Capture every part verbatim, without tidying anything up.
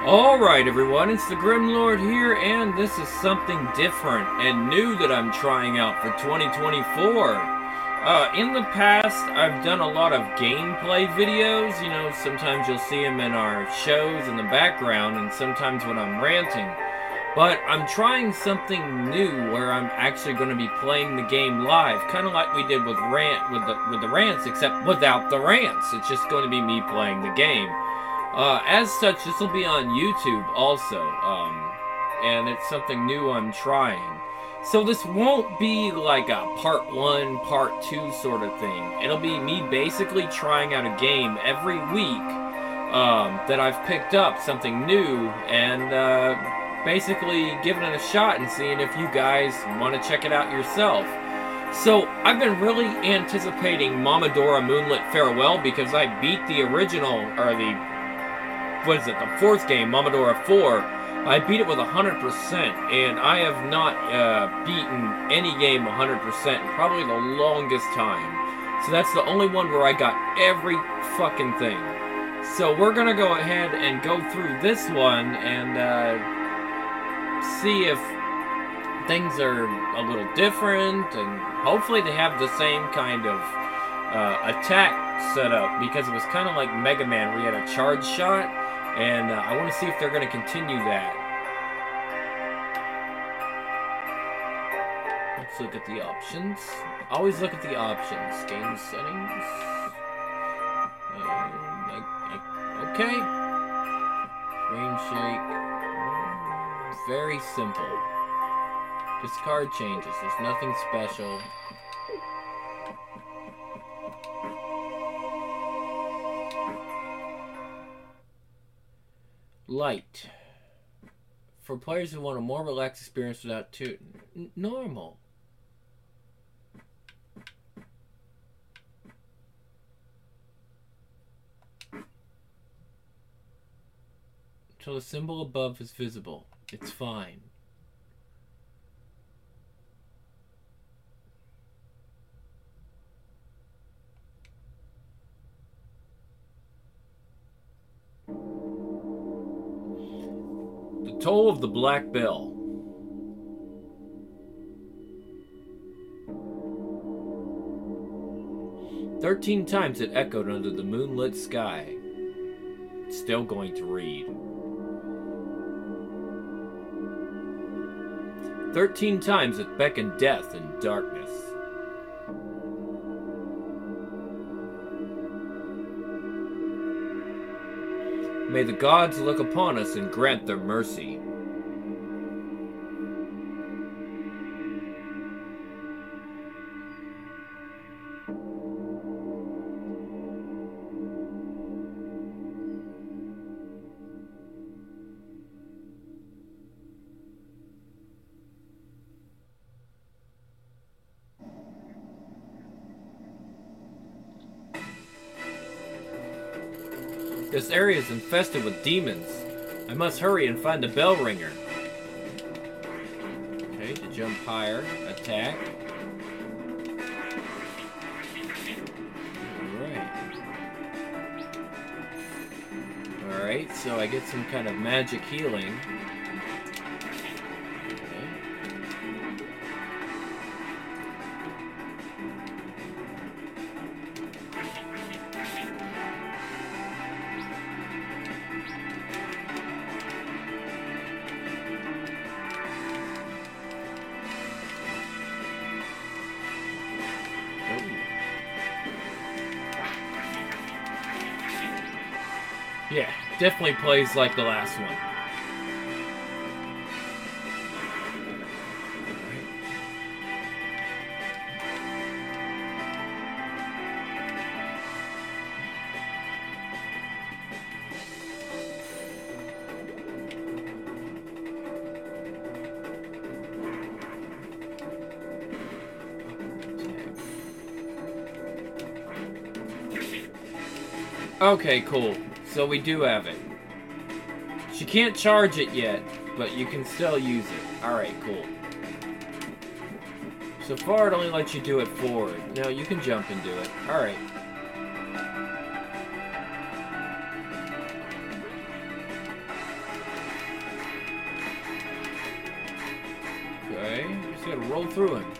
Alright everyone, it's the Grimlord here, and this is something different and new that I'm trying out for twenty twenty-four. Uh, in the past, I've done a lot of gameplay videos. You know, sometimes you'll see them in our shows in the background, and sometimes when I'm ranting. But I'm trying something new where I'm actually going to be playing the game live, kind of like we did with rant with the with the rants, except without the rants. It's just going to be me playing the game. Uh, as such, this will be on YouTube also, um, and it's something new I'm trying. So this won't be like a part one, part two sort of thing. It'll be me basically trying out a game every week um, that I've picked up, something new, and uh, basically giving it a shot and seeing if you guys want to check it out yourself. So, I've been really anticipating Momodora Moonlit Farewell because I beat the original, or the what is it, the fourth game, Momodora four. I beat it with one hundred percent, and I have not uh, beaten any game one hundred percent in probably the longest time. So that's the only one where I got every fucking thing. So we're gonna go ahead and go through this one and uh, see if things are a little different, and hopefully they have the same kind of uh, attack setup, because it was kind of like Mega Man where you had a charge shot. And uh, I want to see if they're going to continue that. Let's look at the options. Always look at the options. Game settings. Um, I, I, okay. Frame shake. Very simple. Discard changes. There's nothing special. Light. For players who want a more relaxed experience without too... N normal. Until the symbol above is visible. It's fine. The Toll of the Black Bell. Thirteen times it echoed under the moonlit sky. It's still going to read. Thirteen times it beckoned death and darkness. May the gods look upon us and grant their mercy. This area is infested with demons. I must hurry and find the bell ringer. Okay, to jump higher, attack. Alright. Alright, so I get some kind of magic healing. Yeah, definitely plays like the last one. Okay, cool. So we do have it. She can't charge it yet, but you can still use it. Alright, cool. So far it only lets you do it forward. No, you can jump and do it. Alright. roll through him.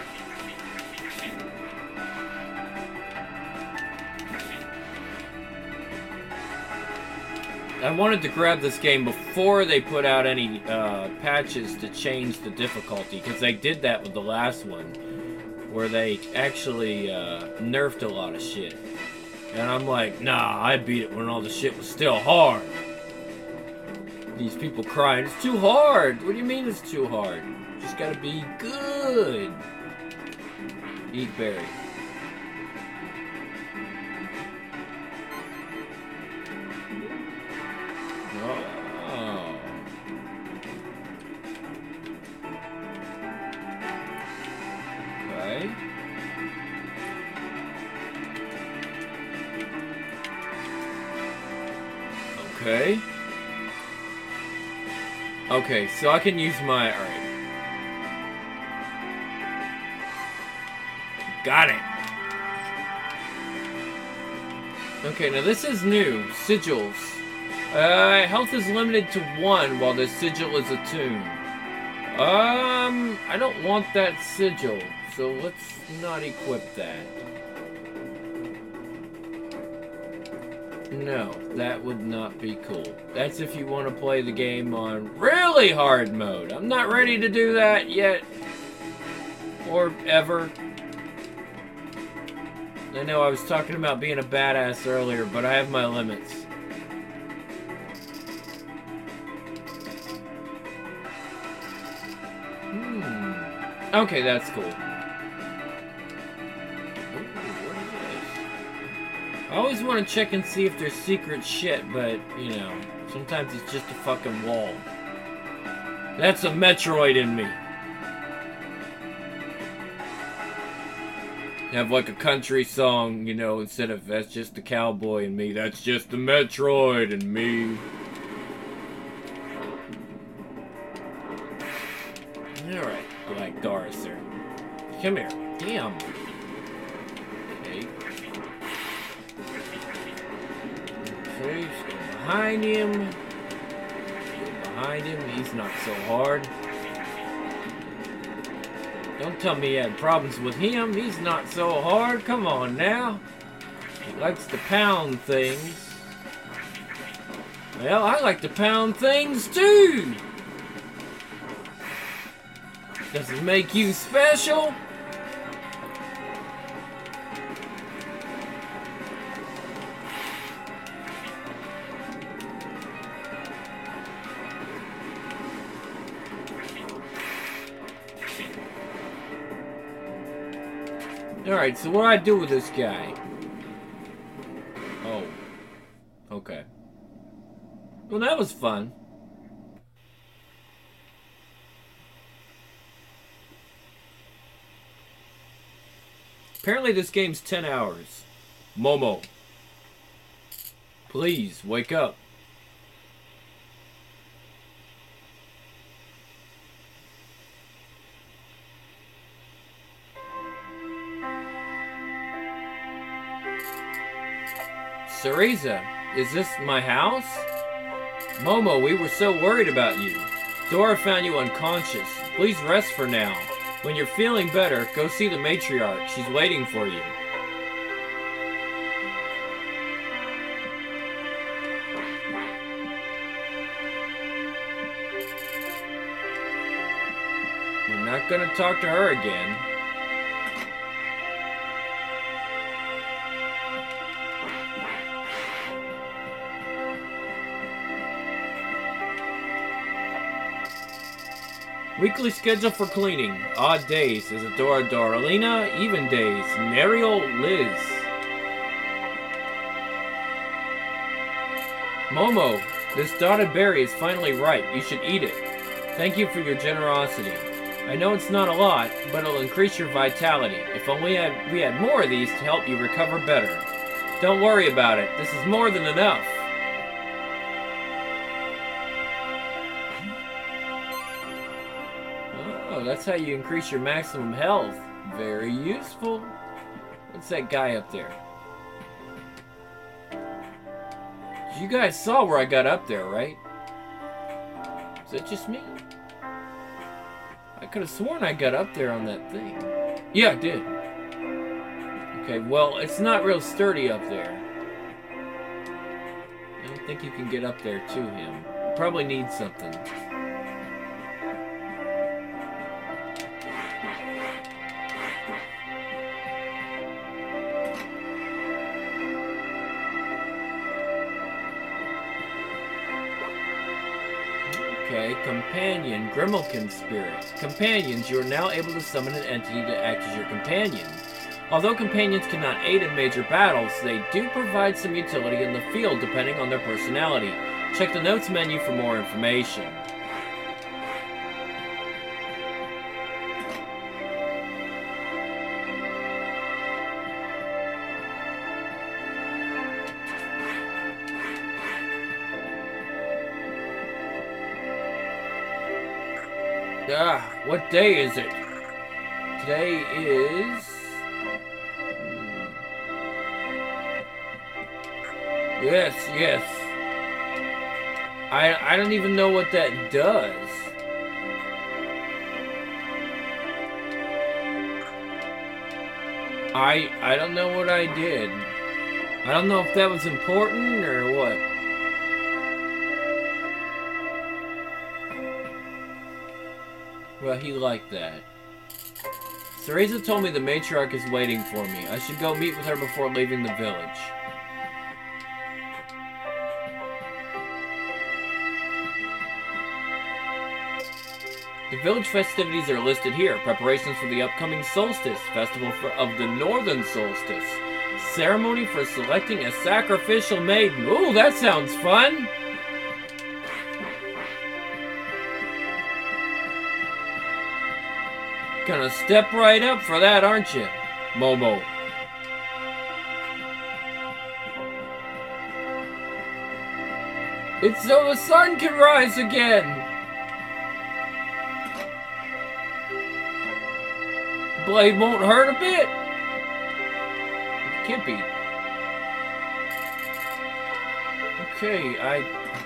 I wanted to grab this game before they put out any uh, patches to change the difficulty, because they did that with the last one, where they actually uh, nerfed a lot of shit. And I'm like, nah, I beat it when all the shit was still hard. These people crying, it's too hard. What do you mean it's too hard? You just gotta be good. Eat berry. Oh. Okay. Okay. Okay, so I can use my... Alright. Got it. Okay, now this is new. Sigils. Uh, health is limited to one while the sigil is attuned. Um, I don't want that sigil, so let's not equip that. No, that would not be cool. That's if you want to play the game on really hard mode. I'm not ready to do that yet. Or ever. I know I was talking about being a badass earlier, but I have my limits. Hmm. Okay, that's cool. I always want to check and see if there's secret shit, but, you know, sometimes it's just a fucking wall. That's a Metroid in me. Have like a country song, you know, instead of that's just the cowboy in me, that's just the Metroid in me. Alright, Black Dariser. Come here. Damn. Okay. Okay, just go behind him. Go behind him, he's not so hard. Don't tell me you had problems with him. He's not so hard. Come on now. He likes to pound things. Well, I like to pound things too. Does it make you special? Alright, so what do I do with this guy? Oh. Okay. Well, that was fun. Apparently this game's ten hours. Momo. Please, wake up. Cereza, is this my house? Momo, we were so worried about you. Dora found you unconscious. Please rest for now. When you're feeling better, go see the matriarch. She's waiting for you. We're not gonna talk to her again. Weekly schedule for cleaning. Odd days, Isadora Doralina. Even days, Nerial Liz. Momo, this dotted berry is finally ripe. You should eat it. Thank you for your generosity. I know it's not a lot, but it'll increase your vitality. If only had, we had more of these to help you recover better. Don't worry about it. This is more than enough. Oh, that's how you increase your maximum health. Very useful. What's that guy up there? You guys saw where I got up there, right? Is that just me? I could have sworn I got up there on that thing. Yeah, I did. Okay, well, it's not real sturdy up there. I don't think you can get up there to him. You probably need something. Okay, companion, Grimalkin spirit. Companions, you are now able to summon an entity to act as your companion. Although companions cannot aid in major battles, they do provide some utility in the field depending on their personality. Check the notes menu for more information. Ah, what day is it? Today is... Hmm. Yes, yes. I, I don't even know what that does. I, I don't know what I did. I don't know if that was important or what. Well, he liked that. Cereza told me the matriarch is waiting for me. I should go meet with her before leaving the village. The village festivities are listed here. Preparations for the upcoming solstice, festival for, of the northern solstice. Ceremony for selecting a sacrificial maiden. Ooh, that sounds fun! Gonna step right up for that, aren't you, Momo? It's so the sun can rise again! Blade won't hurt a bit! Can't be. Okay, I...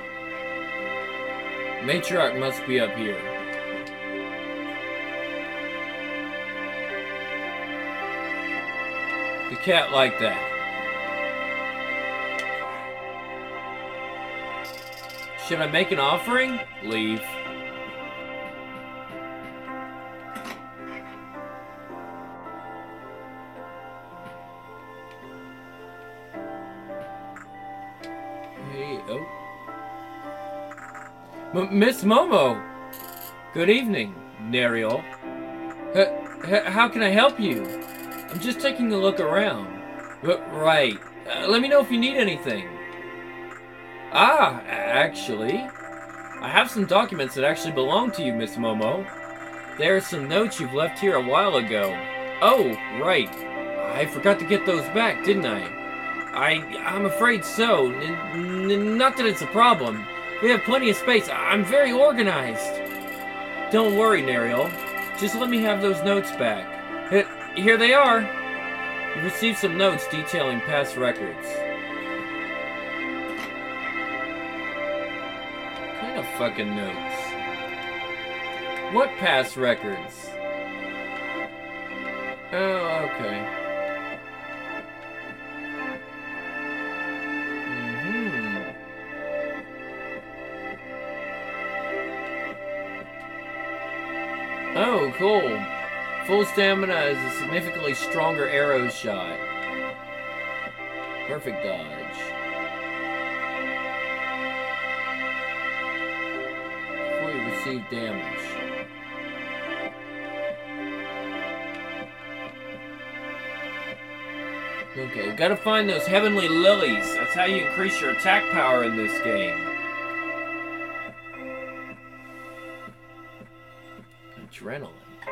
Matriarch must be up here. The cat like that. Should I make an offering? Leave. Hey, oh. M Miss Momo! Good evening, Nariel. H h how can I help you? I'm just taking a look around. Uh, right. Uh, let me know if you need anything. Ah, actually, I have some documents that actually belong to you, Miss Momo. There are some notes you've left here a while ago. Oh, right. I forgot to get those back, didn't I? I, I'm afraid so. N n not that it's a problem. We have plenty of space. I'm very organized. Don't worry, Nariel. Just let me have those notes back. H Here they are. You received some notes detailing past records. What kind of fucking notes? What past records? Oh, okay. Mm-hmm. Oh, cool. Full stamina is a significantly stronger arrow shot. Perfect dodge. Before you receive damage. Okay, we've got to find those heavenly lilies. That's how you increase your attack power in this game. Adrenaline.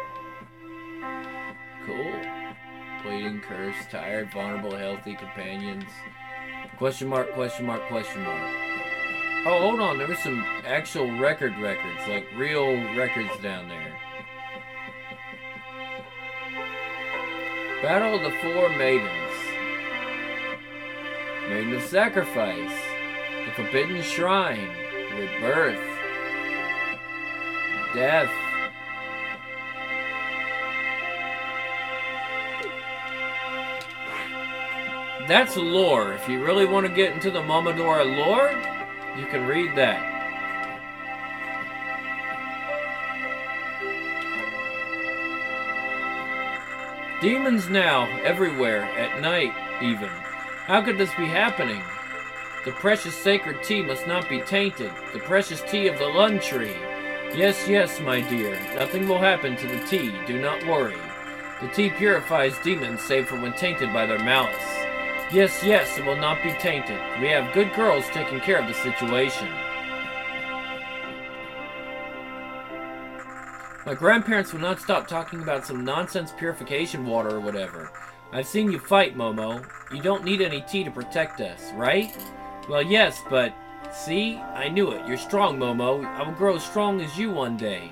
Cool. Bleeding, curse, tired, vulnerable, healthy, companions. Question mark, question mark, question mark. Oh, hold on. There were some actual record records, like real records down there. Battle of the Four Maidens. Maiden of Sacrifice. The Forbidden Shrine. Rebirth. Death. That's lore. If you really want to get into the Momodora lore, you can read that. Demons now, everywhere, at night, even. How could this be happening? The precious sacred tea must not be tainted. The precious tea of the Lun Tree. Yes, yes, my dear. Nothing will happen to the tea. Do not worry. The tea purifies demons save for when tainted by their malice. Yes, yes, it will not be tainted. We have good girls taking care of the situation. My grandparents will not stop talking about some nonsense purification water or whatever. I've seen you fight, Momo. You don't need any tea to protect us, right? Well, yes, but... See? I knew it. You're strong, Momo. I will grow as strong as you one day.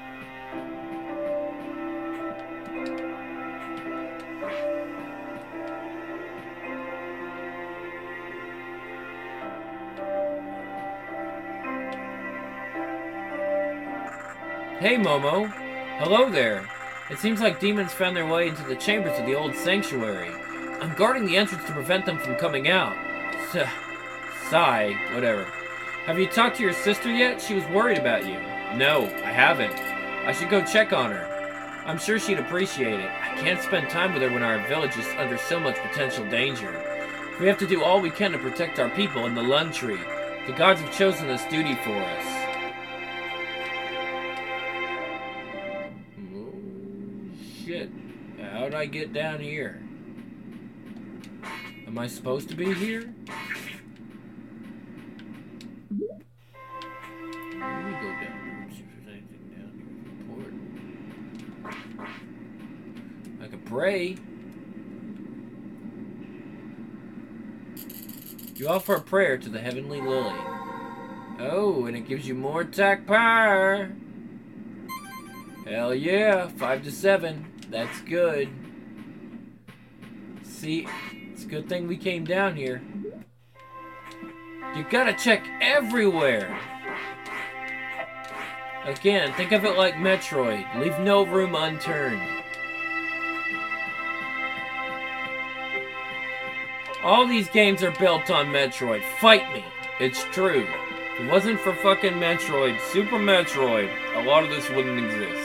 Hey, Momo. Hello there. It seems like demons found their way into the chambers of the old sanctuary. I'm guarding the entrance to prevent them from coming out. Sigh, whatever. Have you talked to your sister yet? She was worried about you. No, I haven't. I should go check on her. I'm sure she'd appreciate it. I can't spend time with her when our village is under so much potential danger. We have to do all we can to protect our people in the Lun Tree. The gods have chosen this duty for us. Shit. How'd I get down here? Am I supposed to be here? Let me go down there and see if there's anything down here important. I could pray. You offer a prayer to the Heavenly Lily. Oh, and it gives you more attack power. Hell yeah, five to seven. That's good. See, it's a good thing we came down here. You gotta check everywhere. Again, think of it like Metroid. Leave no room unturned. All these games are built on Metroid. Fight me. It's true. If it wasn't for fucking Metroid, Super Metroid, a lot of this wouldn't exist.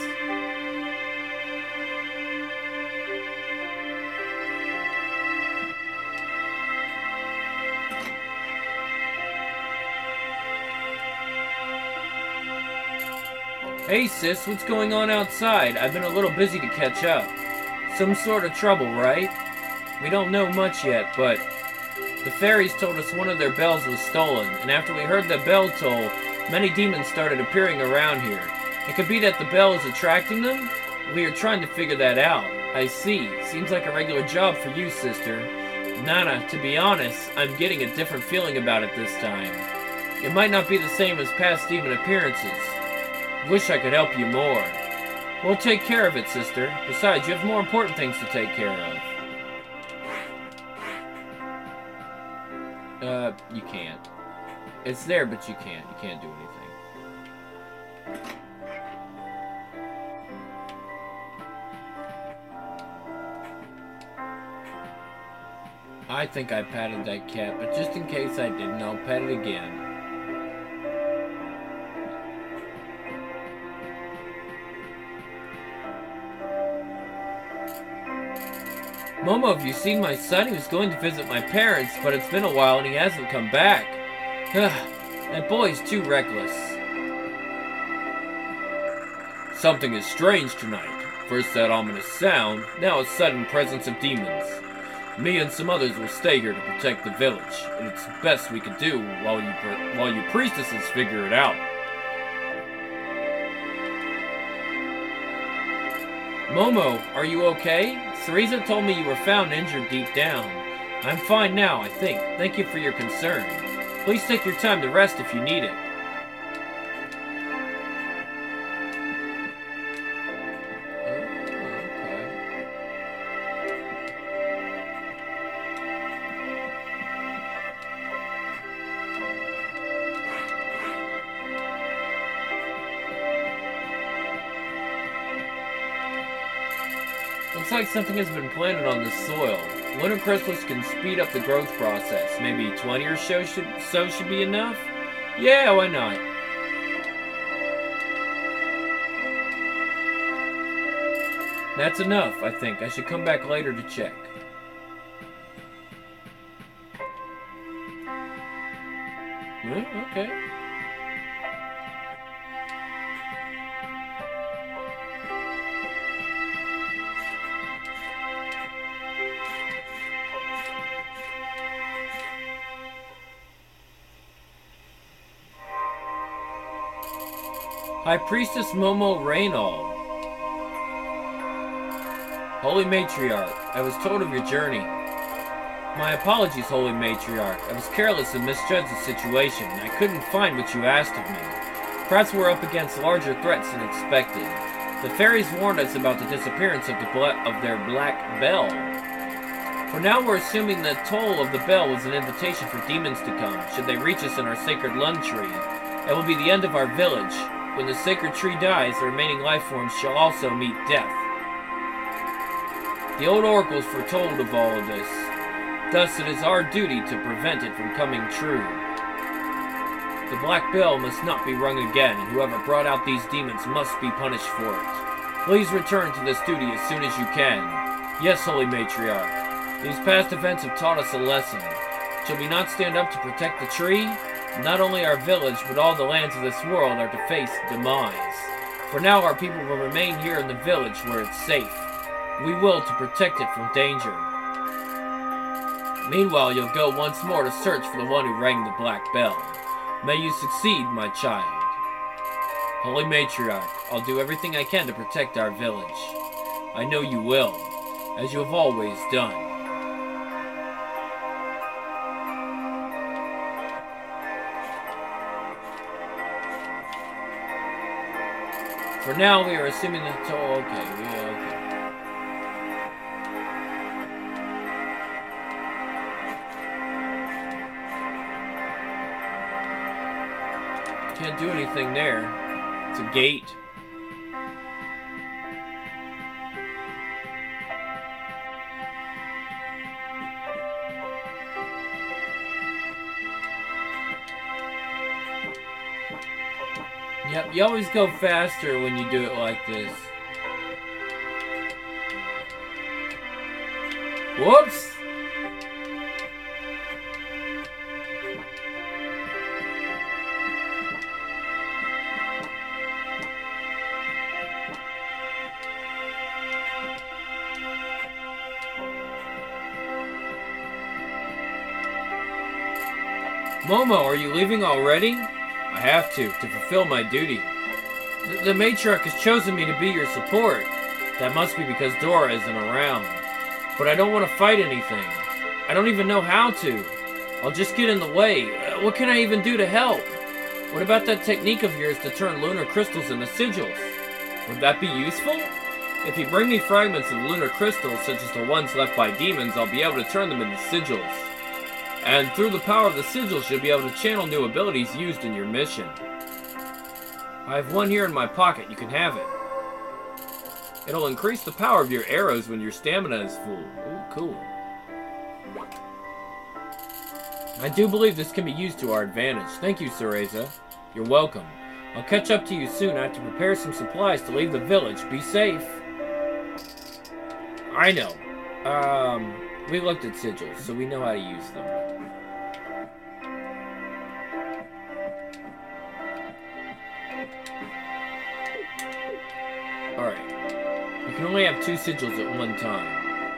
Hey sis, what's going on outside? I've been a little busy to catch up. Some sort of trouble, right? We don't know much yet, but the fairies told us one of their bells was stolen, and after we heard the bell toll, many demons started appearing around here. It could be that the bell is attracting them? We are trying to figure that out. I see. Seems like a regular job for you, sister. Nana, to be honest, I'm getting a different feeling about it this time. It might not be the same as past demon appearances. Wish I could help you more. We'll take care of it, sister. Besides, you have more important things to take care of. Uh, you can't. It's there, but you can't. You can't do anything. I think I patted that cat, but just in case I didn't, I'll pet it again. Momo, have you seen my son? He was going to visit my parents, but it's been a while and he hasn't come back. That boy's too reckless. Something is strange tonight. First that ominous sound, now a sudden presence of demons. Me and some others will stay here to protect the village, and it's the best we can do while you while you priestesses figure it out. Momo, are you okay? Cereza told me you were found injured deep down. I'm fine now, I think. Thank you for your concern. Please take your time to rest if you need it. Looks like something has been planted on this soil. Lunar crystals can speed up the growth process. Maybe twenty or so should, so should be enough? Yeah, why not? That's enough, I think. I should come back later to check. Well, okay. High Priestess Momo Raynal. Holy Matriarch, I was told of your journey. My apologies, Holy Matriarch. I was careless and misjudged the situation, and I couldn't find what you asked of me. Perhaps we're up against larger threats than expected. The fairies warned us about the disappearance of, the bla of their black bell. For now, we're assuming the toll of the bell was an invitation for demons to come, should they reach us in our sacred lung tree. It will be the end of our village. When the sacred tree dies, the remaining life forms shall also meet death. The old oracles foretold of all of this. Thus, it is our duty to prevent it from coming true. The black bell must not be rung again, and whoever brought out these demons must be punished for it. Please return to this duty as soon as you can. Yes, Holy Matriarch. These past events have taught us a lesson. Shall we not stand up to protect the tree? Not only our village, but all the lands of this world are to face demise. For now, our people will remain here in the village where it's safe. We will to protect it from danger. Meanwhile, you'll go once more to search for the one who rang the black bell. May you succeed, my child. Holy Matriarch, I'll do everything I can to protect our village. I know you will, as you have always done. For now, we are assuming the toll. Okay, yeah, okay. Can't do anything there. It's a gate. Yep, you always go faster when you do it like this. Whoops! Momo, are you leaving already? I have to, to fulfill my duty. The, the matriarch has chosen me to be your support. That must be because Dora isn't around. But I don't want to fight anything. I don't even know how to. I'll just get in the way. Uh, what can I even do to help? What about that technique of yours to turn lunar crystals into sigils? Would that be useful? If you bring me fragments of lunar crystals, such as the ones left by demons, I'll be able to turn them into sigils. And through the power of the sigils, you'll be able to channel new abilities used in your mission. I have one here in my pocket. You can have it. It'll increase the power of your arrows when your stamina is full. Ooh, cool. I do believe this can be used to our advantage. Thank you, Cereza. You're welcome. I'll catch up to you soon. I have to prepare some supplies to leave the village. Be safe. I know. Um, we looked at sigils, so we know how to use them. Alright. You can only have two sigils at one time.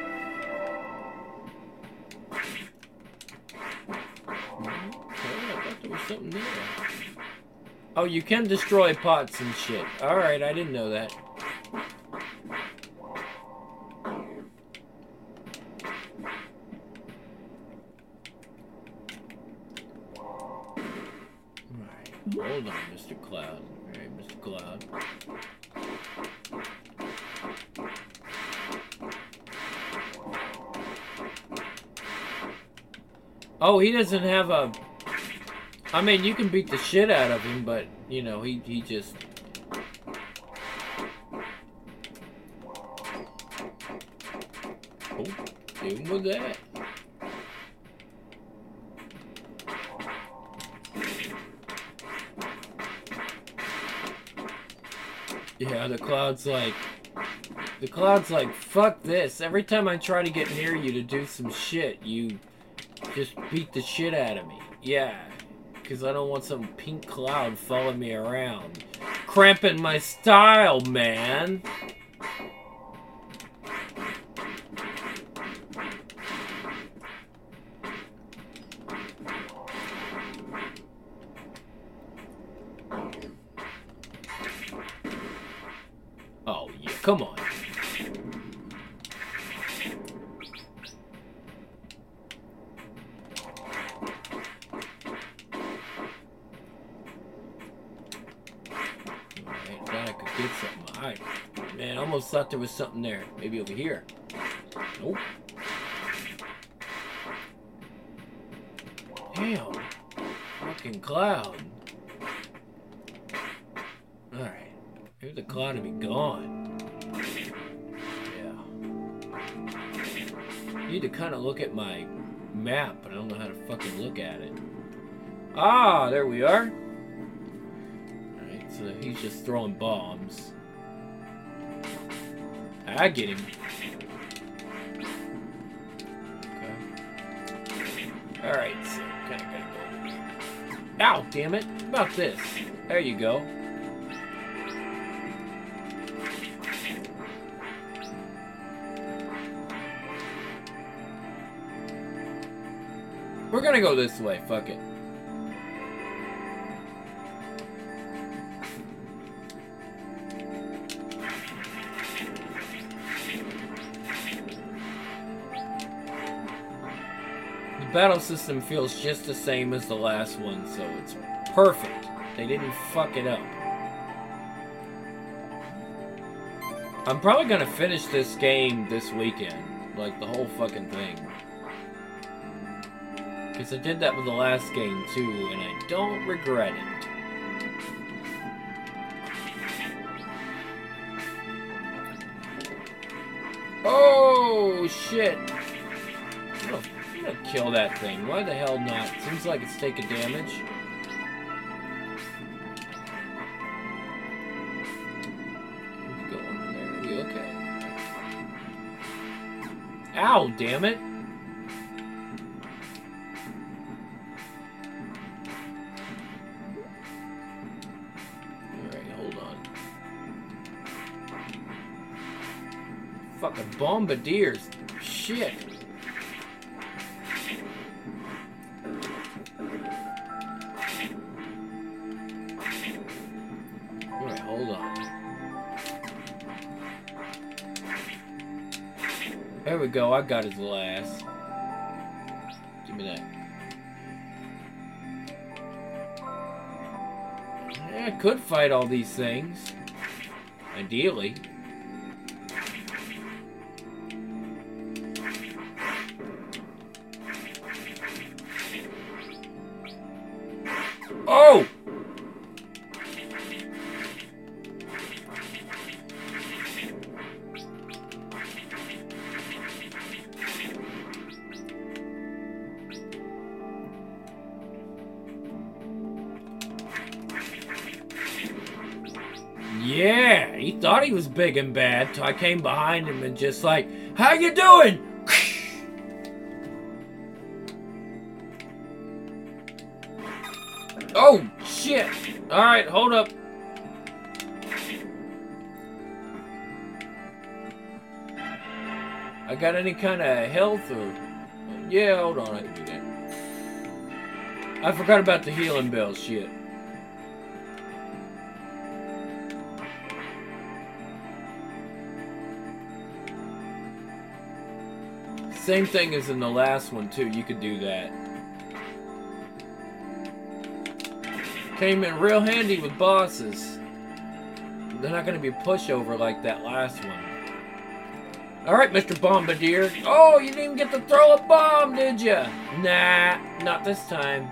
Something there. Oh, you can destroy pots and shit. Alright, I didn't know that. Alright, hold on, Mister Cloud. Alright, Mister Cloud. Oh, he doesn't have a... I mean, you can beat the shit out of him, but, you know, he, he just... Oh. Even with that. Yeah, the cloud's like... The cloud's like, fuck this. Every time I try to get near you to do some shit, you just beat the shit out of me. Yeah, because I don't want some pink cloud following me around. Cramping my style, man. Oh, yeah, come on. Alright, glad I could get something. Alright. Man, I almost thought there was something there. Maybe over here. Nope. Damn. Fucking cloud. Alright. Maybe the cloud will be gone. Yeah. I need to kind of look at my map, but I don't know how to fucking look at it. Ah, there we are. Alright, so he's just throwing bombs. I get him. Okay. Alright, so kind of gotta go over here. Ow, damn it. How about this? There you go. We're gonna go this way, fuck it. The battle system feels just the same as the last one, so it's perfect. They didn't fuck it up. I'm probably gonna finish this game this weekend. Like, the whole fucking thing. Because I did that with the last game, too, and I don't regret it. Oh, shit! I'm gonna, I'm gonna kill that thing. Why the hell not? Seems like it's taking damage. Keep going there. Are you okay? Ow, damn it! Fucking bombardiers. Shit. Alright, hold on. There we go. I got his last. Give me that. Yeah, I could fight all these things. Ideally. Oh! Yeah, he thought he was big and bad, so I came behind him and just like, how you doing? Oh, shit. Alright, hold up. I got any kind of health or... Yeah, hold on, I can do that. I forgot about the healing bell shit. Same thing as in the last one, too. You could do that. Came in real handy with bosses. They're not going to be a pushover like that last one. Alright, Mister Bombardier. Oh, you didn't even get to throw a bomb, did ya? Nah, not this time.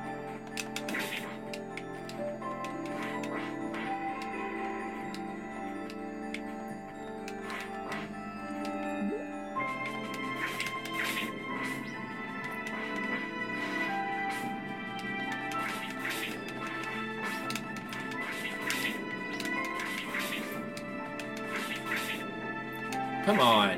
Come on.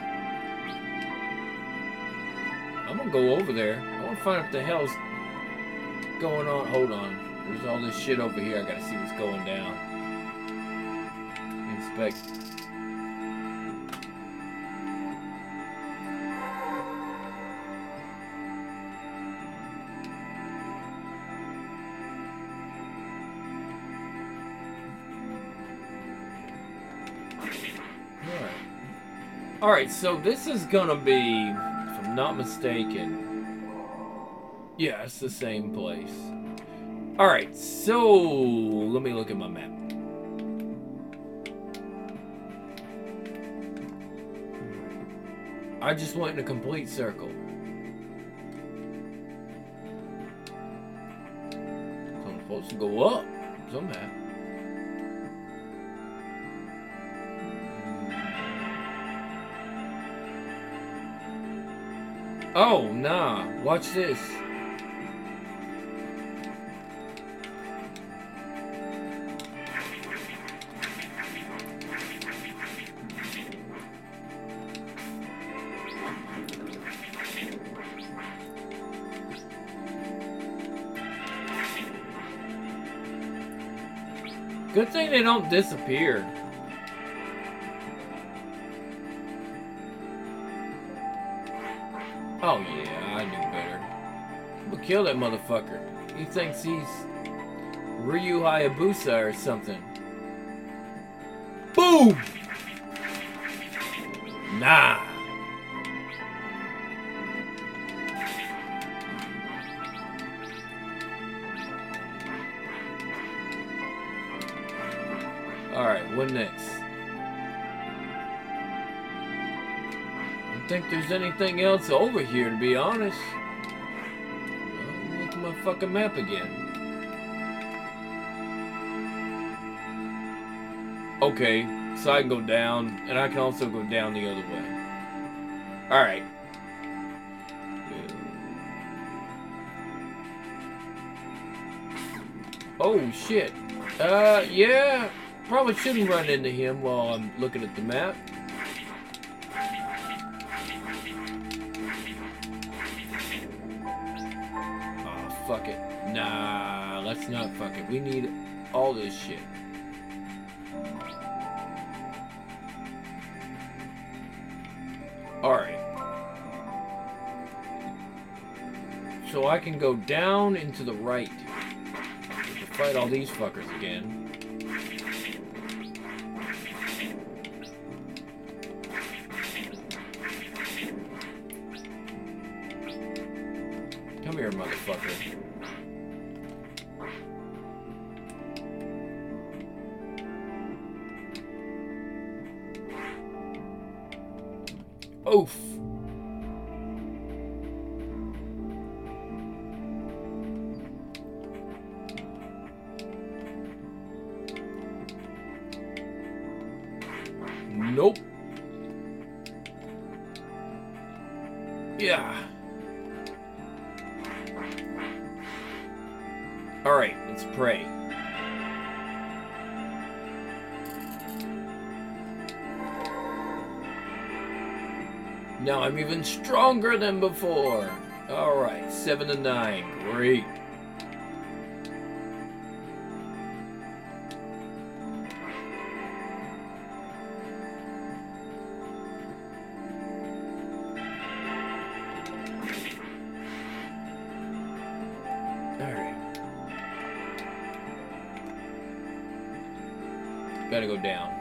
I'm gonna go over there. I wanna find out what the hell's going on. Hold on. There's all this shit over here. I gotta see what's going down. Inspect. Alright, so this is gonna be, if I'm not mistaken, yeah, it's the same place. Alright, so let me look at my map. I just went in a complete circle. So I'm supposed to go up somehow. Oh, nah. Watch this. Good thing they don't disappear. Oh yeah, I knew better. I'm gonna kill that motherfucker. He thinks he's Ryu Hayabusa or something. Boom! Nah. Alright, what next? I don't think there's anything else over here, to be honest. Well, look at my fucking map again. Okay, so I can go down, and I can also go down the other way. Alright. Oh, shit. Uh, yeah. Probably shouldn't run into him while I'm looking at the map. Oh, fuck it. Nah, let's not fuck it. We need all this shit. Alright. So I can go down into the right to fight all these fuckers again. Come here, motherfucker. Oof. Nope. Yeah. Alright, let's pray. Now I'm even stronger than before. Alright, seven to nine. Great. Gotta go down.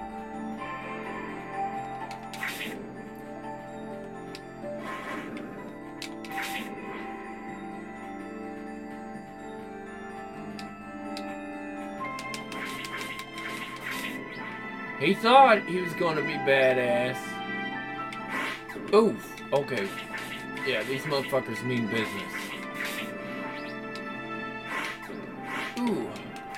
He thought he was gonna be badass. Oof. Okay. Yeah, these motherfuckers mean business. Ooh.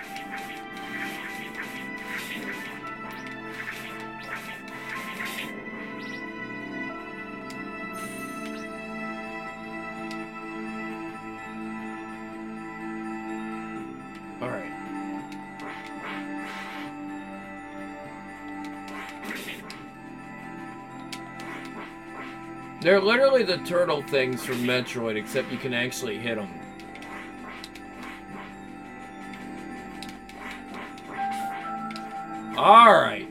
Alright. They're literally the turtle things from Metroid, except you can actually hit them. Alright.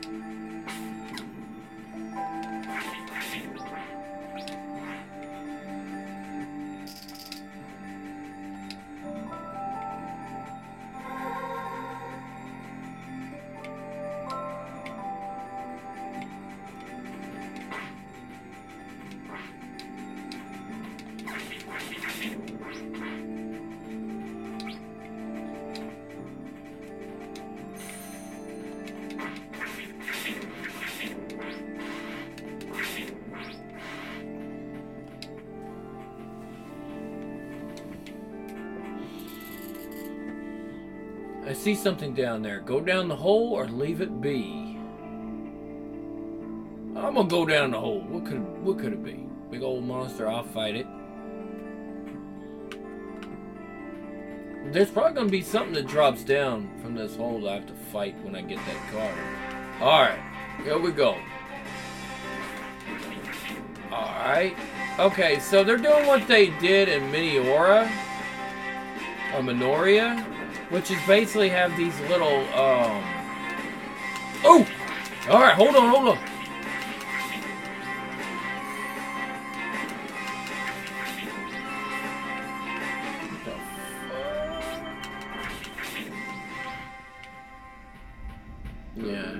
I see something down there. Go down the hole or leave it be. I'm gonna go down the hole. What could what could it be? Big old monster. I'll fight it. There's probably gonna be something that drops down from this hole that I have to fight when I get that card. All right, here we go. All right. Okay, so they're doing what they did in Miniora or Minoria, which is basically have these little, um... Oh! Alright, hold on, hold on. What the fuck? Yeah.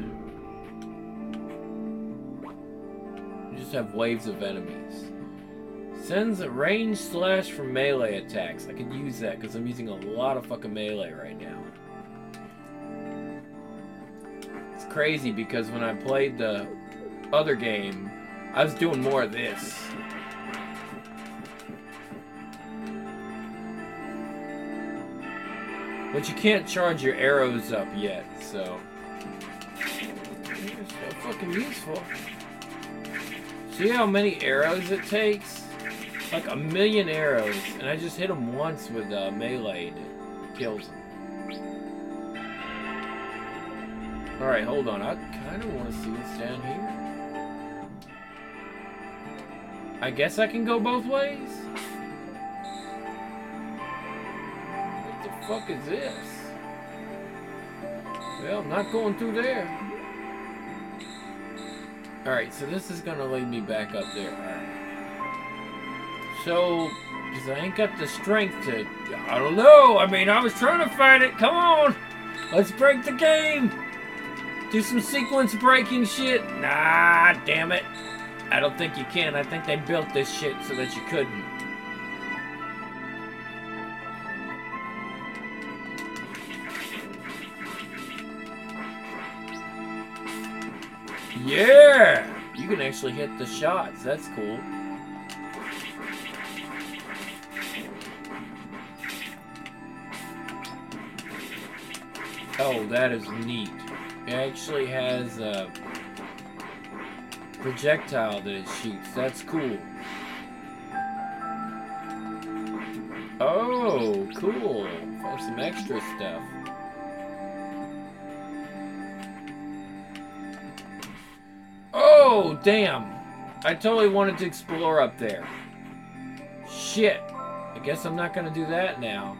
You just have waves of enemies. Sends a range slash for melee attacks. I could use that because I'm using a lot of fucking melee right now. It's crazy because when I played the other game, I was doing more of this. But you can't charge your arrows up yet, so... It's so fucking useful. See how many arrows it takes? Like a million arrows, and I just hit him once with uh, melee and it kills him. Alright, hold on. I kind of want to see what's down here. I guess I can go both ways? What the fuck is this? Well, I'm not going through there. Alright, so this is going to lead me back up there. Alright. So, because I ain't got the strength to, I don't know, I mean, I was trying to fight it, come on, let's break the game, do some sequence breaking shit, nah, damn it, I don't think you can, I think they built this shit so that you couldn't. Yeah, you can actually hit the shots, that's cool. Oh, that is neat. It actually has a projectile that it shoots. That's cool. Oh, cool. Have some extra stuff. Oh, damn. I totally wanted to explore up there. Shit. I guess I'm not going to do that now.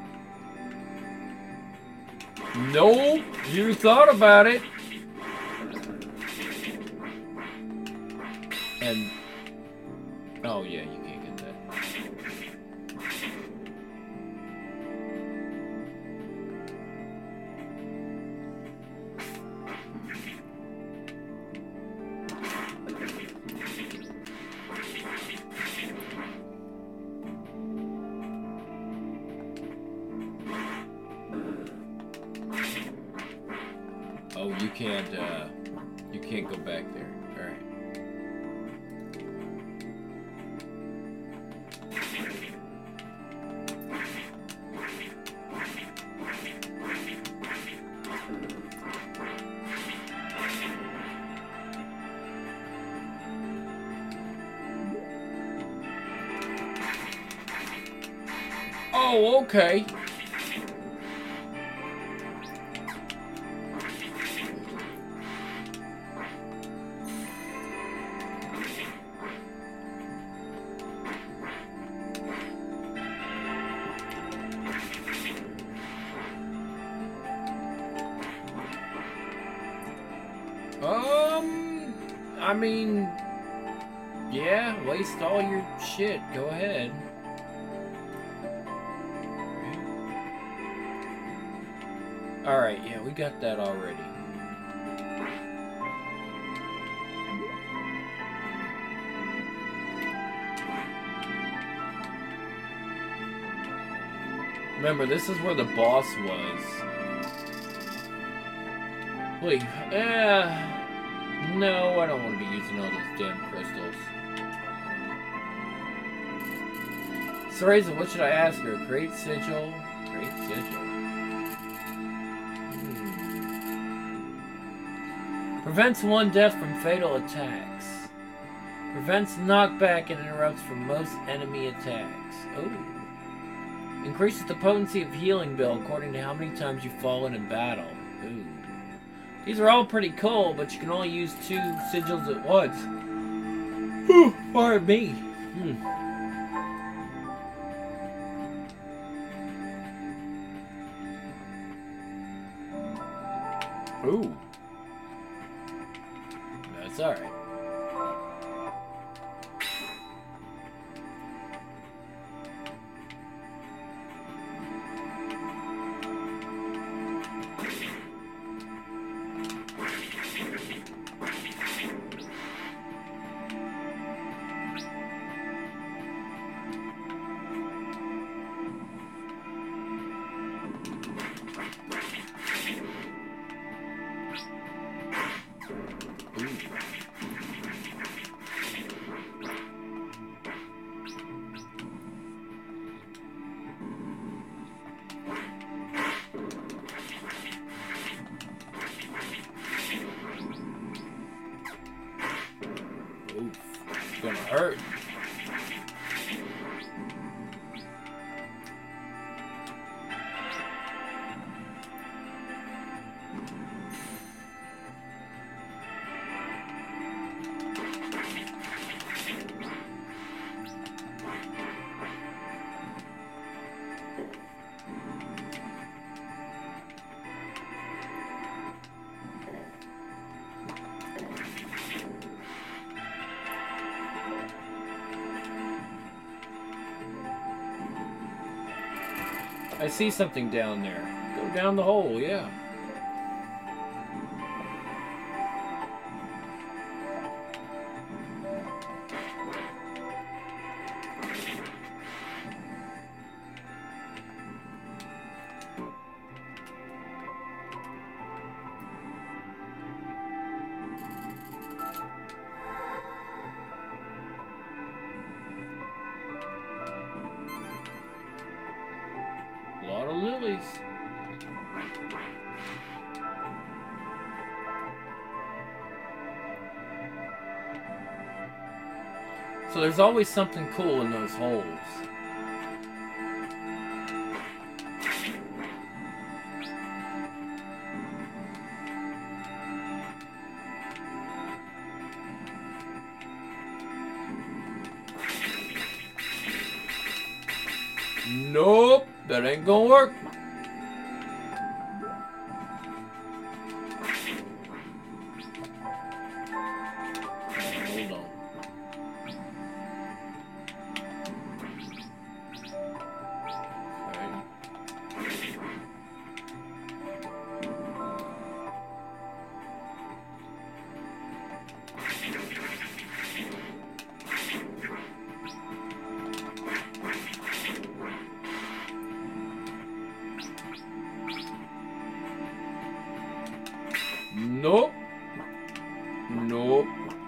Nope, you thought about it. And oh yeah, you can't get that. Oh, you can't, uh, you can't go back there. All right. Oh, okay. Um, I mean, yeah, waste all your shit. Go ahead. Alright, yeah, we got that already. Remember, this is where the boss was. Wait, eh... No, I don't want to be using all those damn crystals. Cereza, what should I ask her? Great Sigil? Great Sigil. Hmm. Prevents one death from fatal attacks. Prevents knockback and interrupts from most enemy attacks. Oh. Increases the potency of healing bill according to how many times you've fallen in battle. Ooh. These are all pretty cool, but you can only use two sigils at once. Whew, pardon me. Hmm. Ooh. That's alright. Gonna hurt. I see something down there. Go down the hole, yeah. A lot of lilies. So there's always something cool in those holes. Nope, that ain't gonna work. Hold on. Nope. Nope.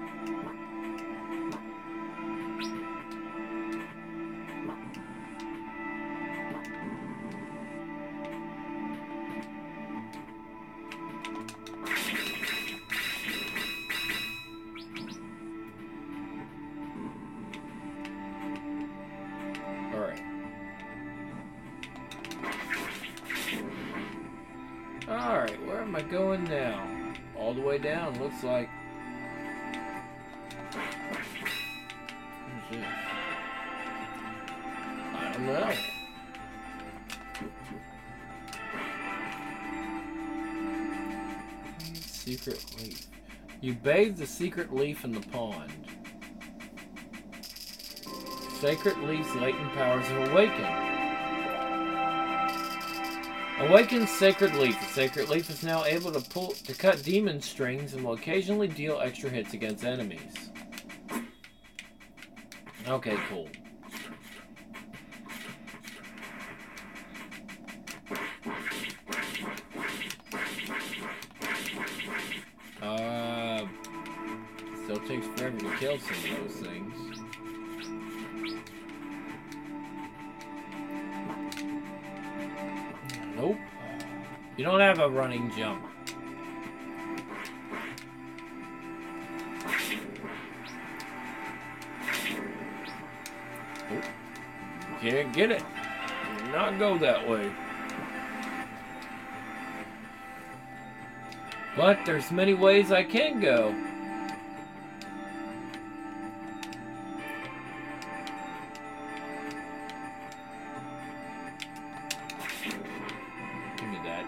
All right. All right, where am I going now? All the way down, looks like. What's this? I don't know. Secret, wait. You bathe the secret leaf in the pond. Sacred leaf's latent powers have awakened. Awaken Sacred Leaf. The Sacred Leaf is now able to pull to cut demon strings and will occasionally deal extra hits against enemies. Okay, cool. Uh, still takes forever to kill some of those things. Nope. You don't have a running jump. Oh. Can't get it. Not go that way. But there's many ways I can go. Give me that.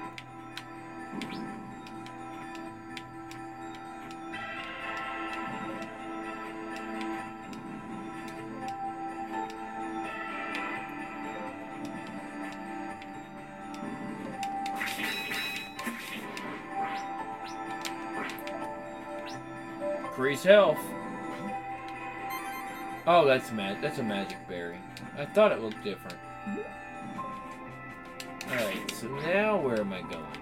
Increase health. Oh, that's mag. That's a magic berry. I thought it looked different. All right. So now where am I going?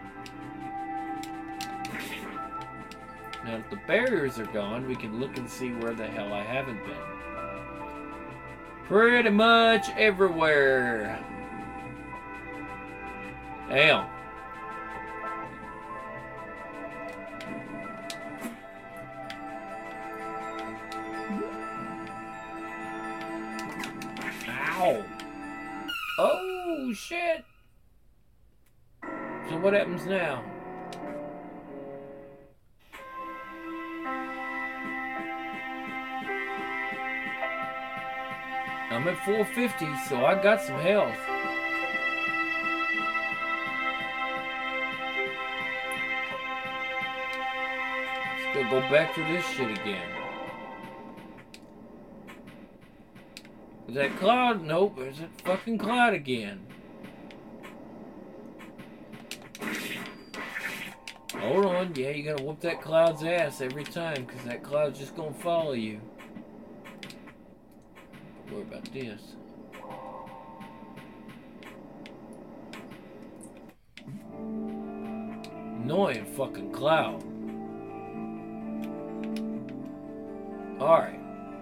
Now that the barriers are gone, we can look and see where the hell I haven't been. Pretty much everywhere. Damn. Ow. Oh, shit. So what happens now? I'm at four fifty, so I got some health. Let's go back through this shit again. Is that Cloud? Nope, there's that fucking Cloud again. Hold on, yeah, you gotta whoop that Cloud's ass every time, because that Cloud's just gonna follow you. Don't worry about this. Annoying fucking Cloud. Alright.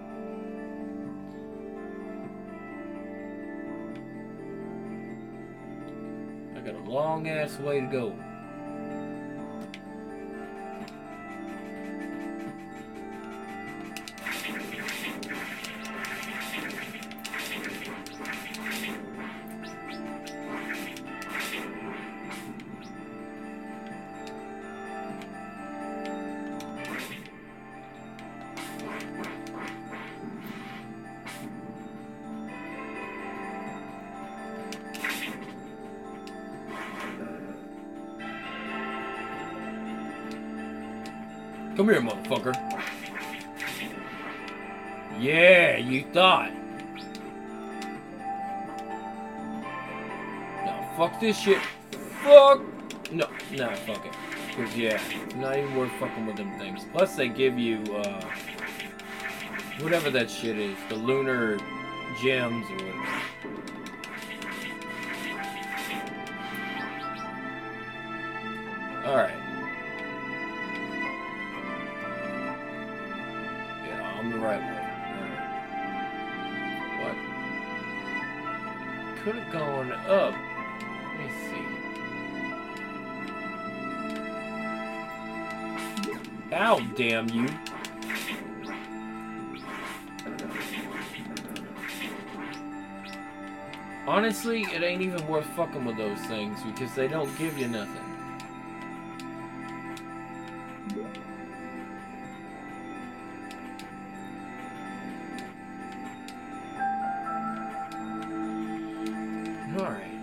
I got a long ass way to go. Come here, motherfucker. Yeah, you thought. Now, fuck this shit. Fuck. No, nah, fuck it. Because, yeah, it's not even worth fucking with them things. Plus, they give you, uh, whatever that shit is. The lunar gems or whatever. Alright. I'm the right way. Alright. What? Could have gone up. Let me see. Ow, damn you. Honestly, it ain't even worth fucking with those things because they don't give you nothing. Alright.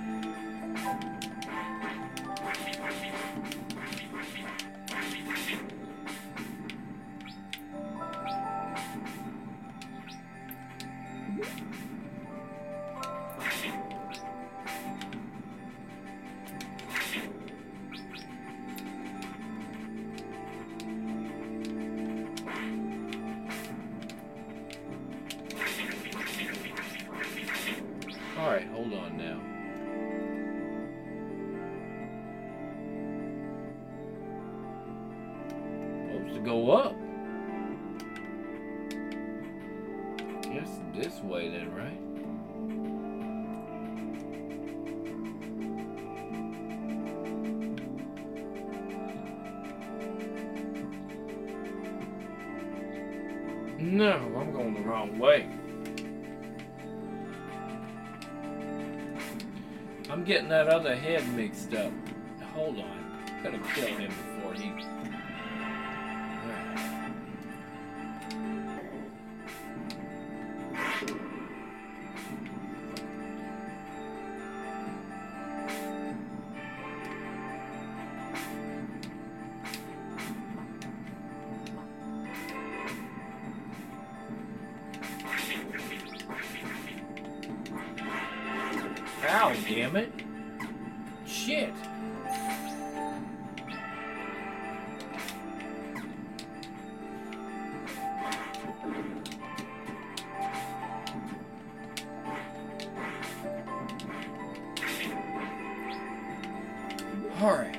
supposed to go up. Guess this way then, right? No, I'm going the wrong way. I'm getting that other head mixed up. Hold on. Gotta kill him before he... Ow, damn it. Shit. All right.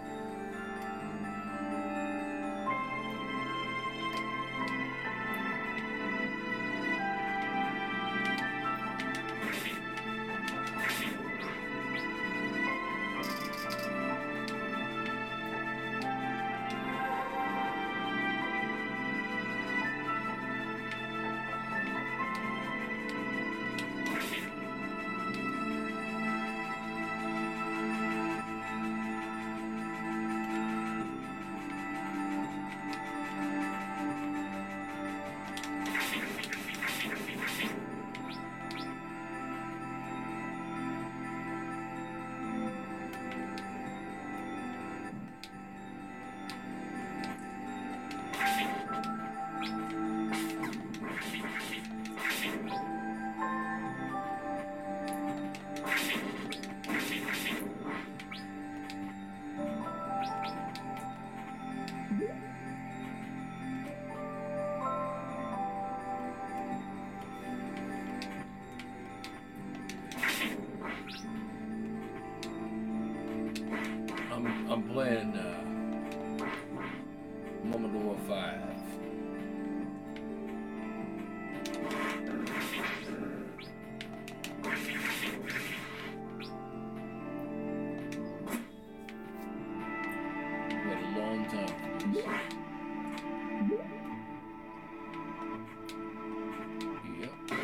I'm, I'm playing uh, Moment War five. Wait a long time for this. Yep.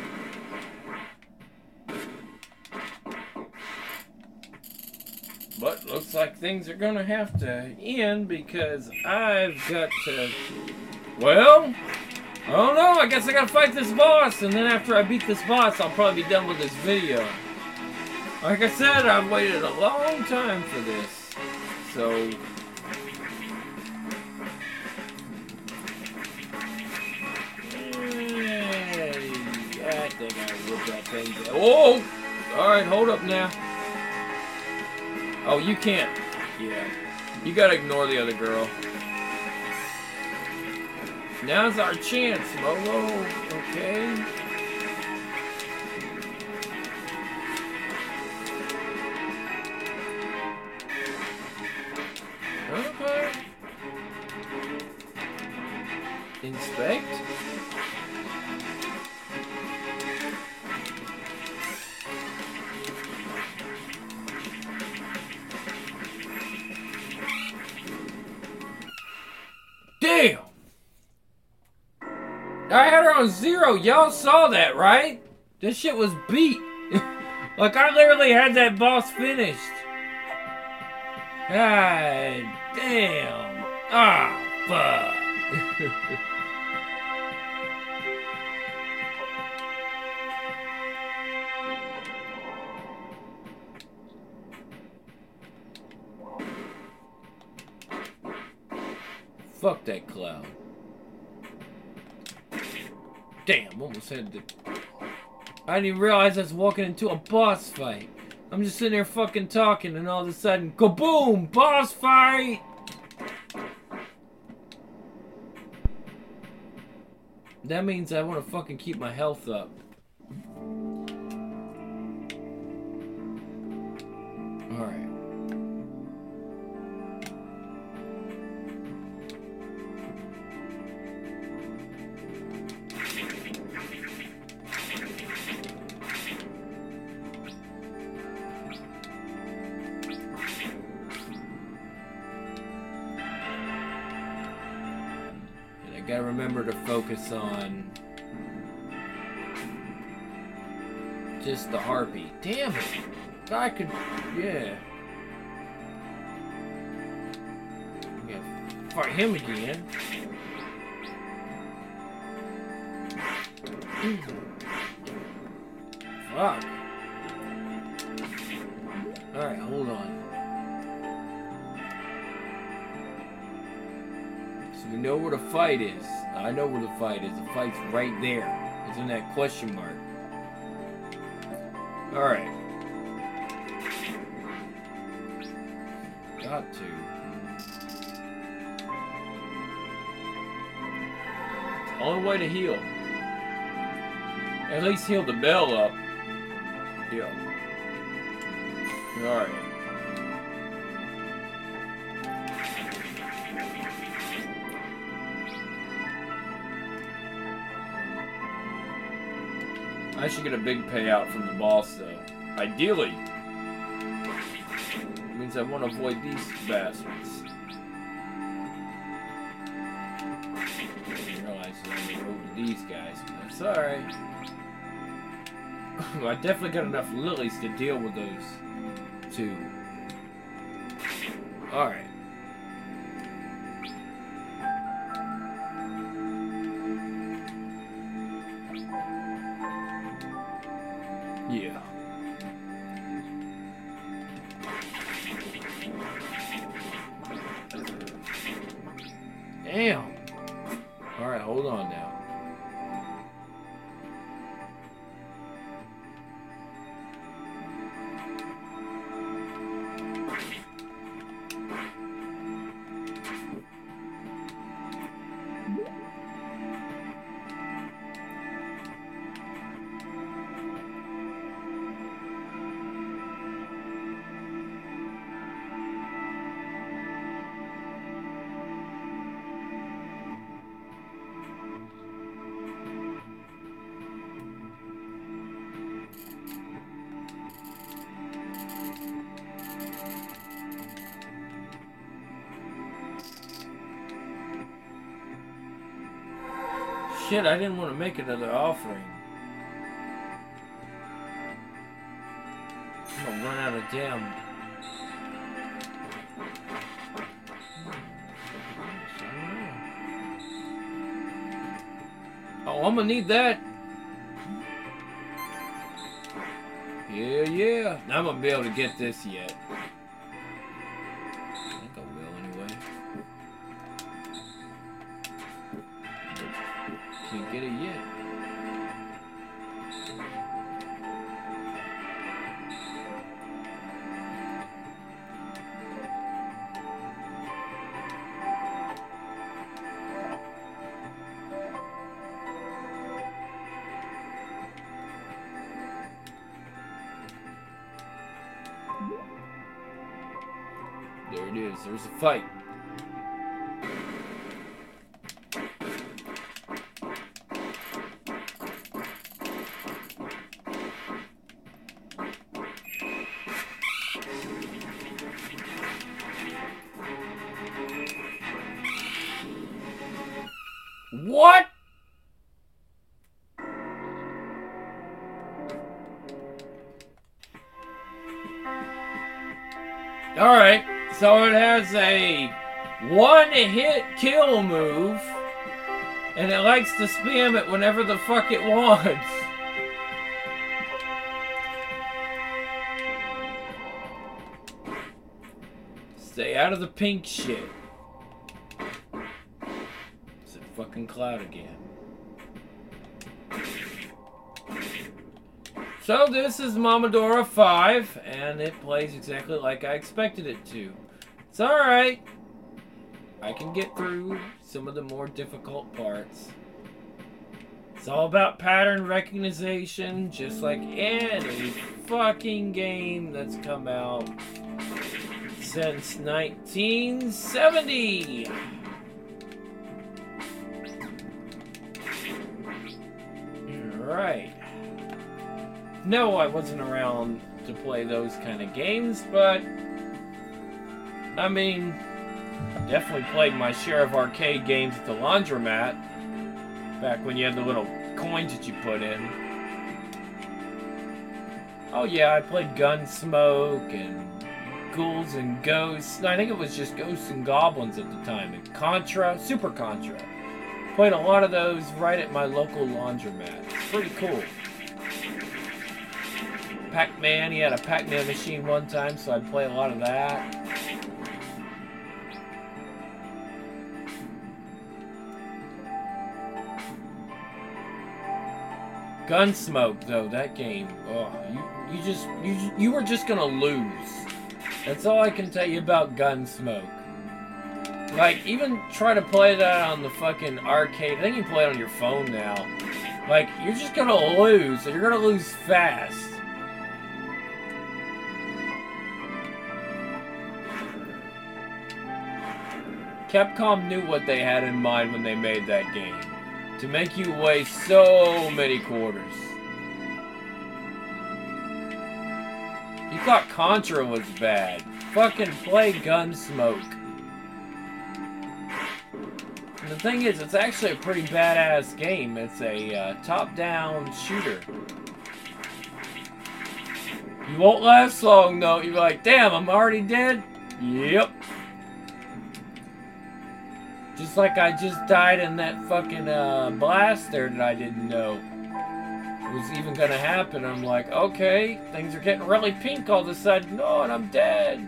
But looks like things are gonna have to end because I've got to, well, I don't know, I guess I gotta fight this boss, and then after I beat this boss, I'll probably be done with this video. Like I said, I've waited a long time for this, so... I think I whipped that thing down. Whoa! Alright, hold up now. Oh, you can't. Yeah. You gotta ignore the other girl. Now's our chance, Molo. Okay. Okay. Inspect. Damn! I had her on zero. Y'all saw that, right? This shit was beat. Like, I literally had that boss finished. God damn. Ah, fuck. Fuck that cloud. Damn, almost had to... I didn't even realize I was walking into a boss fight. I'm just sitting there fucking talking and all of a sudden, kaboom! Boss fight! That means I want to fucking keep my health up. Alright. gotta remember to focus on just the harpy. Damn it! I could, yeah. Yeah, fight him again. Fuck. Alright, hold on. So we know where the fight is. I know where the fight is. The fight's right there. It's in that question mark. Alright. Got to. It's the only way to heal. At least heal the bell up. Yeah. Alright. I should get a big payout from the boss, though. Ideally. It means I want to avoid these bastards. I didn't realize I had to go over these guys, but that's alright. I definitely got enough lilies to deal with those two. Alright. Yeah. Damn. Alright, hold on now. Shit, I didn't want to make another offering. I'm gonna run out of damn... Oh, I'm gonna need that. Yeah, yeah. I'm gonna be able to get this yet. I think I will anyway. Can't get it yet. There it is. There's a fight. What? Alright, so it has a one-hit kill move, and it likes to spam it whenever the fuck it wants. Stay out of the pink shit. It's a fucking cloud again. So this is Momodora five, and it plays exactly like I expected it to. It's alright. I can get through some of the more difficult parts. It's all about pattern recognition, just like any fucking game that's come out since nineteen seventy. Alright. No, I wasn't around to play those kind of games, but I mean, Definitely played my share of arcade games at the laundromat. Back when you had the little coins that you put in. Oh yeah, I played Gunsmoke and Ghouls and Ghosts. No, I think it was just Ghosts and Goblins at the time. And Contra, Super Contra. Played a lot of those right at my local laundromat. It's pretty cool. Pac-Man, he had a Pac-Man machine one time, so I'd play a lot of that. Gunsmoke, though, that game, oh, you, you just, you, you were just gonna lose. That's all I can tell you about Gunsmoke. Like, even try to play that on the fucking arcade. I think you play it on your phone now. Like, you're just gonna lose, and you're gonna lose fast. Capcom knew what they had in mind when they made that game. To make you weigh so many quarters. You thought Contra was bad. Fucking play Gunsmoke. And the thing is, it's actually a pretty badass game. It's a uh, top-down shooter. You won't last long, though. You're like, damn, I'm already dead? Yep. Just like I just died in that fucking uh, blast there that I didn't know was even gonna happen. I'm like, okay, things are getting really pink all of a sudden. No, and I'm dead.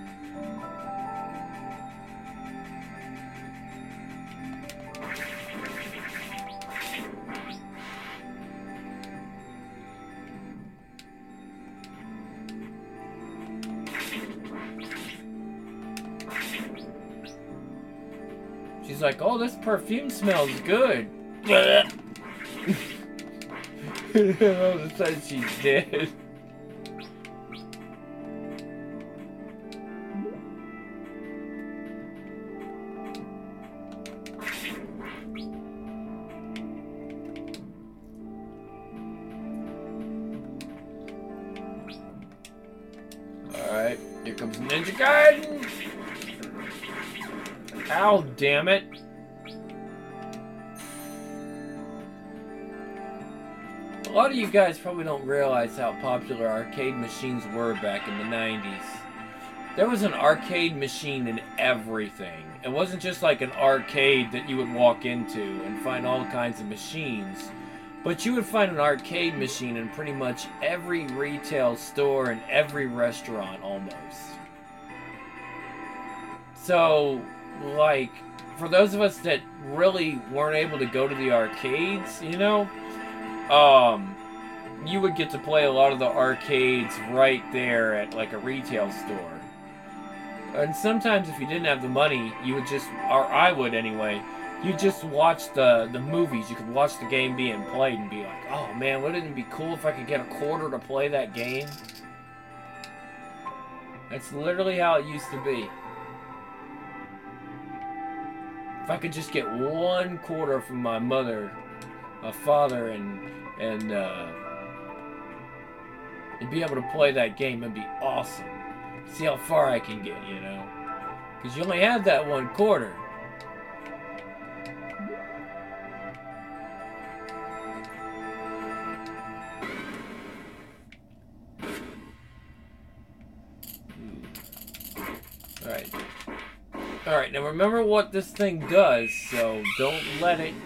She's like, oh, this perfume smells good. All of a sudden, she's dead. Alright, here comes Ninja Gaiden. Ow, damn it. A lot of you guys probably don't realize how popular arcade machines were back in the nineties. There was an arcade machine in everything. It wasn't just like an arcade that you would walk into and find all kinds of machines. But you would find an arcade machine in pretty much every retail store and every restaurant almost. So, like, for those of us that really weren't able to go to the arcades, you know, um, you would get to play a lot of the arcades right there at, like, a retail store. And sometimes if you didn't have the money, you would just, or I would anyway, you just watch the, the movies. You could watch the game being played and be like, oh man, wouldn't it be cool if I could get a quarter to play that game? That's literally how it used to be. If I could just get one quarter from my mother, my father, and and uh, and be able to play that game, it'd be awesome. See how far I can get, you know? Because you only have that one quarter. Alright. Alright, now remember what this thing does, so don't let it...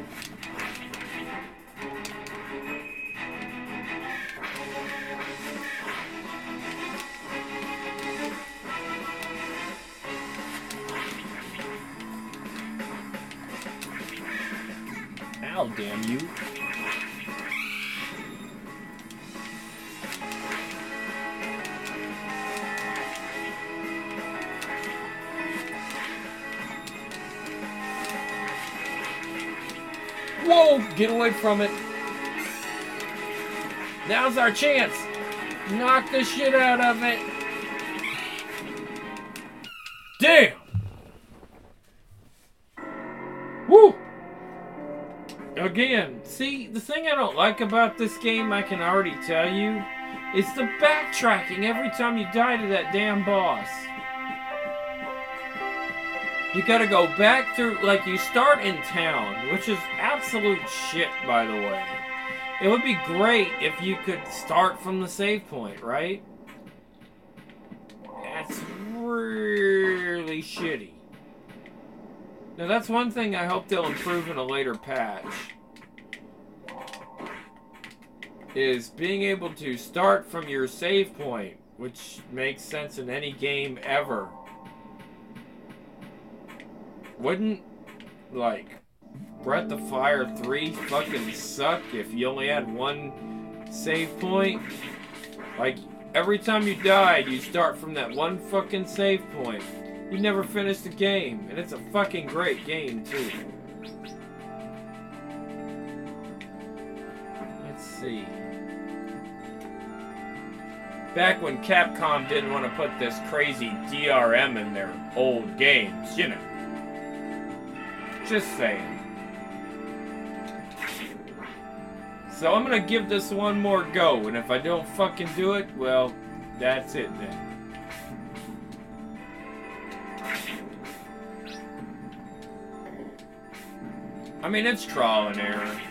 Ow, damn you. Whoa! Get away from it. Now's our chance. Knock the shit out of it. Damn! Woo! Again, see, the thing I don't like about this game, I can already tell you, is the backtracking every time you die to that damn boss. You gotta go back through, like, you start in town, which is absolute shit, by the way. It would be great if you could start from the save point, right? That's really shitty. Now, that's one thing I hope they'll improve in a later patch. Is being able to start from your save point, which makes sense in any game ever. Wouldn't, like, Breath of Fire three fucking suck if you only had one save point? Like, every time you died, you start from that one fucking save point. You never finish the game, and it's a fucking great game, too. Let's see. Back when Capcom didn't want to put this crazy D R M in their old games, you know. Just saying. So I'm gonna give this one more go, and if I don't fucking do it, well, that's it then. I mean, it's trial and error.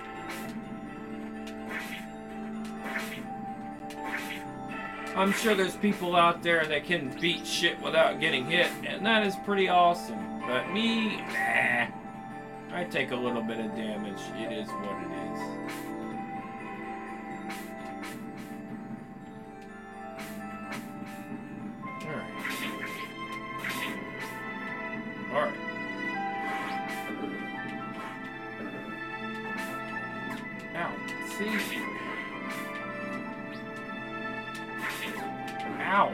I'm sure there's people out there that can beat shit without getting hit, and that is pretty awesome. But me, nah. I take a little bit of damage. It is what it is. Alright. Alright. Ow. See? Ow.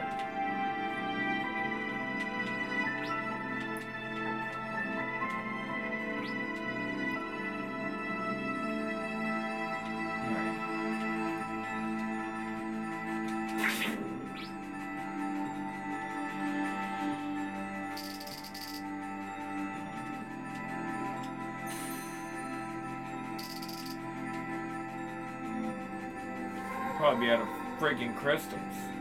Probably out of friggin' crystals.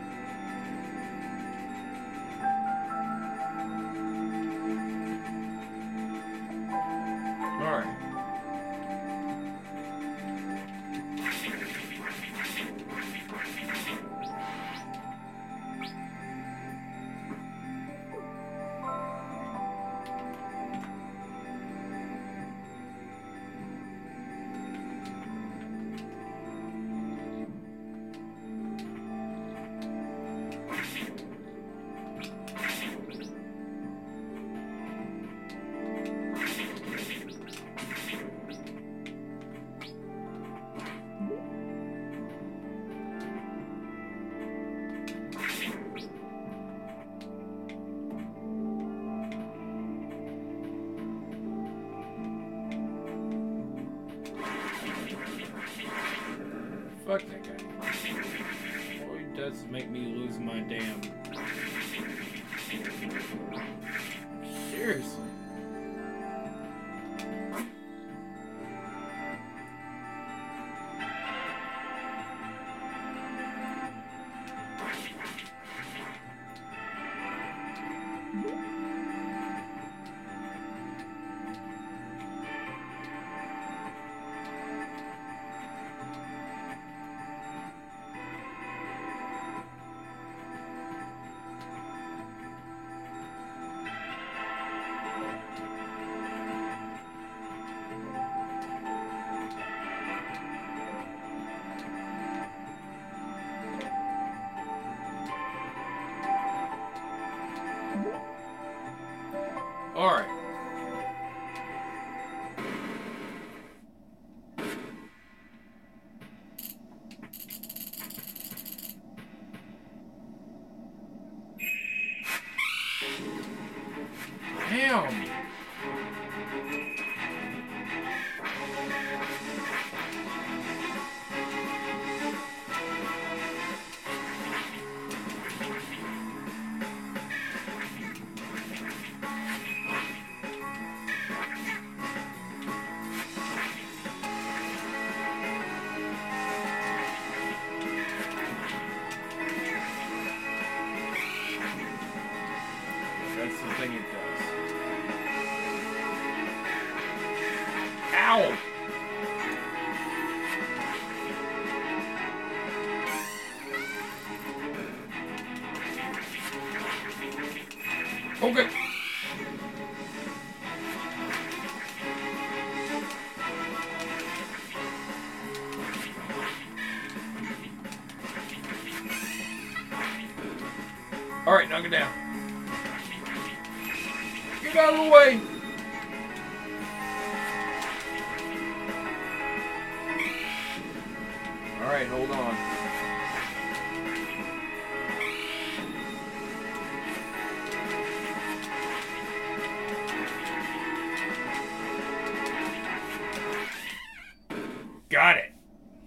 Alright. Fuck that guy. All he does is make me lose my damn... Seriously. Alright. Damn. That's the thing it does. Ow! Okay. Alright, knock it down. Get out of the way! Alright, hold on. Got it.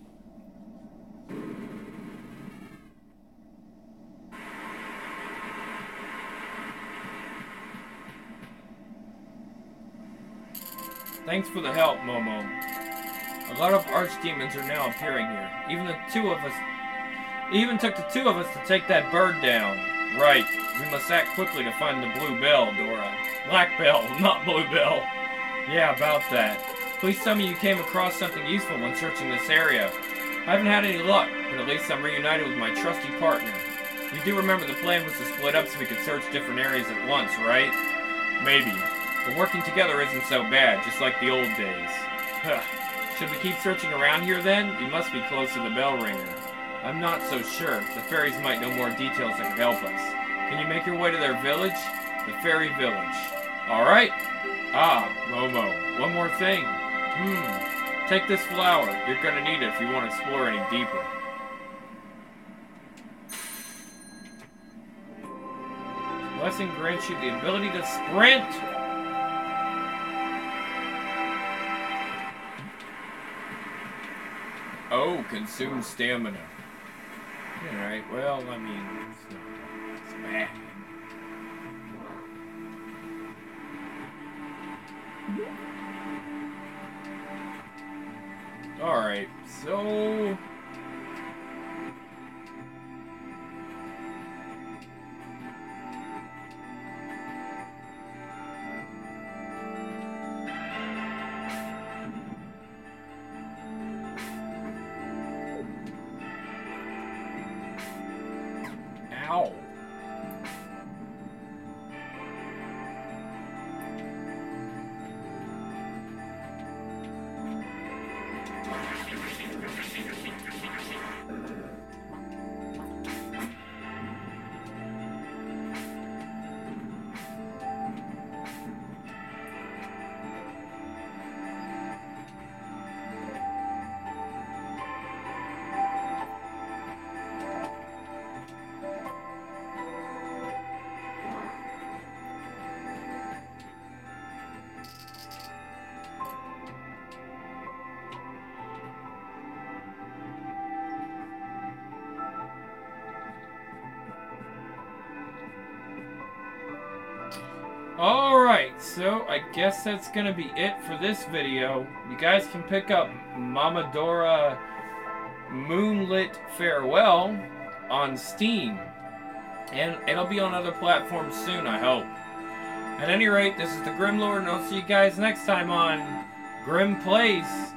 Thanks for the help, Momo. A lot of archdemons are now appearing here. Even the two of us... It even took the two of us to take that bird down. Right. We must act quickly to find the blue bell, Dora. Black bell, not blue bell. Yeah, about that. Please tell me you came across something useful when searching this area. I haven't had any luck, but at least I'm reunited with my trusty partner. You do remember the plan was to split up so we could search different areas at once, right? Maybe. But working together isn't so bad, just like the old days. Huh. Should we keep searching around here then? We must be close to the bell ringer. I'm not so sure. The fairies might know more details that could help us. Can you make your way to their village? The fairy village. Alright. Ah, Momo. One more thing. Hmm. Take this flower. You're gonna need it if you want to explore any deeper. Blessing grants you the ability to sprint! Oh, consume stamina. Alright, well, I mean, it's not it's bad. Alright, so... Ow. Alright, so I guess that's gonna be it for this video. You guys can pick up Mama Dora Moonlit Farewell on Steam. And it'll be on other platforms soon, I hope. At any rate, this is the Grim Lord, and I'll see you guys next time on Grim Plays.